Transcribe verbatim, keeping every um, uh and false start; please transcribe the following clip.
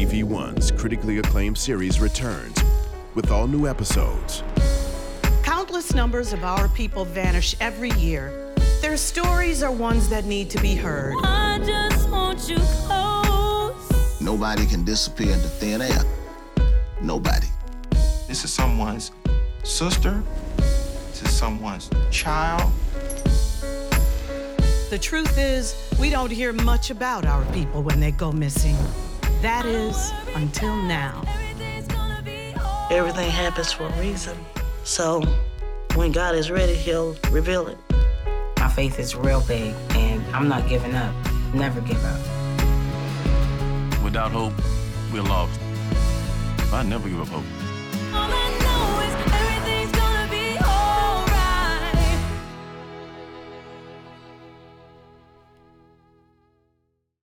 V One's critically acclaimed series returns with all new episodes. Countless numbers of our people vanish every year. Their stories are ones that need to be heard. I just want you close. Nobody can disappear into thin air. Nobody. This is someone's sister. This is someone's child. The truth is, we don't hear much about our people when they go missing. That is, until now. Everything happens for a reason. So, when God is ready, he'll reveal it. My faith is real big, and I'm not giving up. Never give up. Without hope, we're lost. I never give up hope.